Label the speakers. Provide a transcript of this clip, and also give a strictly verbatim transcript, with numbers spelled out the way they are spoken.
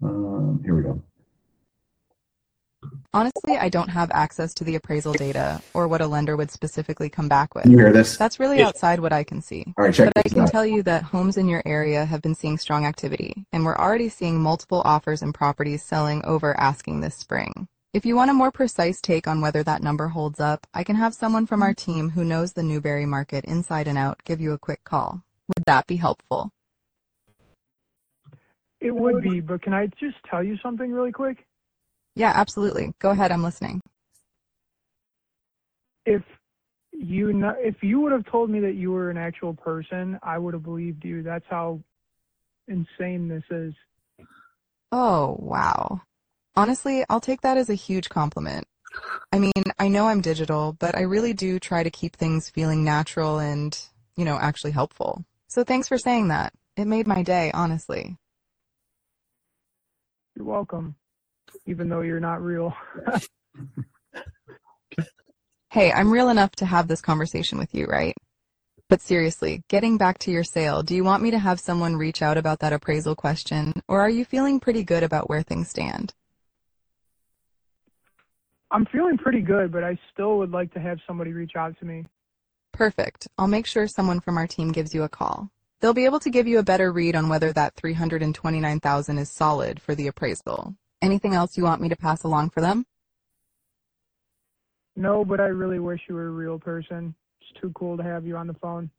Speaker 1: Um, here we go.
Speaker 2: Honestly, I don't have access to the appraisal data or what a lender would specifically come back
Speaker 1: Can
Speaker 2: with.
Speaker 1: you hear this?
Speaker 2: That's really outside what I can see.
Speaker 1: All right, check
Speaker 2: But I
Speaker 1: this
Speaker 2: can
Speaker 1: out.
Speaker 2: tell you that homes in your area have been seeing strong activity, and we're already seeing multiple offers and properties selling over asking this spring. If you want a more precise take on whether that number holds up, I can have someone from our team who knows the Newberry market inside and out give you a quick call. Would that be helpful?
Speaker 3: It would be, but can I just tell you something really quick?
Speaker 2: Yeah, absolutely. Go ahead, I'm listening.
Speaker 3: If you kn- if you would have told me that you were an actual person, I would have believed you. That's how insane this is.
Speaker 2: Oh, wow. Honestly, I'll take that as a huge compliment. I mean, I know I'm digital, but I really do try to keep things feeling natural and, you know, actually helpful. So thanks for saying that. It made my day, honestly.
Speaker 3: You're welcome, even though you're not real.
Speaker 2: Hey, I'm real enough to have this conversation with you, right? But seriously, getting back to your sale, do you want me to have someone reach out about that appraisal question, or are you feeling pretty good about where things stand?
Speaker 3: I'm feeling pretty good, but I still would like to have somebody reach out to me.
Speaker 2: Perfect. I'll make sure someone from our team gives you a call. They'll be able to give you a better read on whether that three hundred twenty-nine thousand dollars is solid for the appraisal. Anything else you want me to pass along for them?
Speaker 3: No, but I really wish you were a real person. It's too cool to have you on the phone.